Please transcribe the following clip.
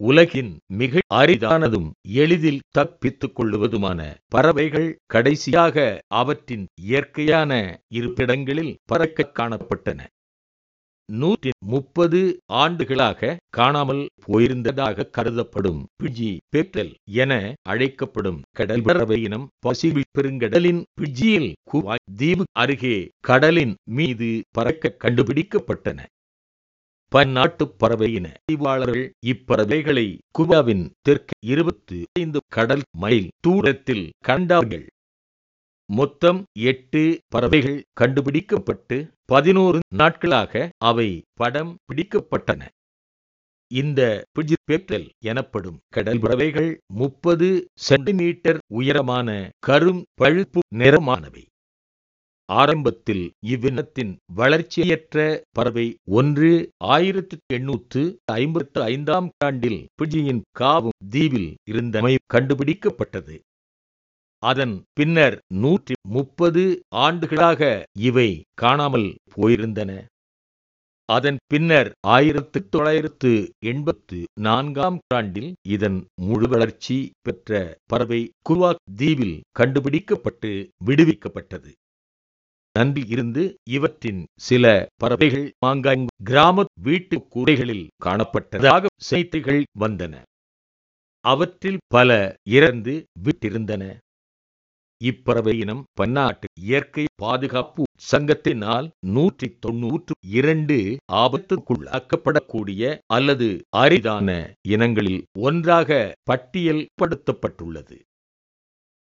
உலகின் மிக அரிதானதும் எளிதில் தப்பித்துக் கொள்ளுவதுமான பறவைகள் கடைசியாக அவற்றின் இயற்கையான இருப்பிடங்களில் பறக்கக் காணப்பட்டன. 130 ஆண்டுகளாக காணாமல் போயிருந்ததாக கருதப்படும் பிஜி பெப்டல் என அழைக்கப்படும் கடல் பறவை இனம் பசிபிக் பெருங்கடலின் பிஜியில் குவாய் தீவு அருகே கடலின் மீது பறக்க கண்டுபிடிக்கப்பட்டன. பன்னாட்டு பறவை இன ஆய்வாளர்கள் இப்பறவைகளை குவாவின் தெற்கு 25 கடல் மைல் தூரத்தில் கண்டார்கள். மொத்தம் 8 பறவைகள் கண்டுபிடிக்கப்பட்டு 11 நாட்களாக அவை படம் பிடிக்கப்பட்டன. இந்த பிஜி பெப்டல் எனப்படும் கடல் பறவைகள் 30 சென்டிமீட்டர் உயரமான கரும் பழுப்பு நிறமானவை. ஆரம்பத்தில் இவ்வினத்தின் வளர்ச்சியற்ற பறவை ஒன்று 1855ஆம் ஆண்டில் பிஜியின் காவும் தீவில் இருந்தமை கண்டுபிடிக்கப்பட்டது. அதன் பின்னர் 130 ஆண்டுகளாக இவை காணாமல் போயிருந்தன. அதன் பின்னர் 1984ஆம் ஆண்டில் இதன் முழு வளர்ச்சி பெற்ற பறவை குவாக் தீவில் கண்டுபிடிக்கப்பட்டு விடுவிக்கப்பட்டது. நன்றி இருந்து இவற்றின் சில பறவைகள் மாங்காங் கிராம வீட்டு கூரைகளில் காணப்பட்டதாக செய்திகள் வந்தன. அவற்றில் பல இறந்து விட்டிருந்தன. இப்பறவை இனம் பன்னாட்டு இயற்கை பாதுகாப்பு சங்கத்தினால் 192 ஆபத்துக்குள்ளாக்கப்படக்கூடிய அல்லது அரிதான இனங்களில் ஒன்றாக பட்டியல்படுத்தப்பட்டுள்ளது.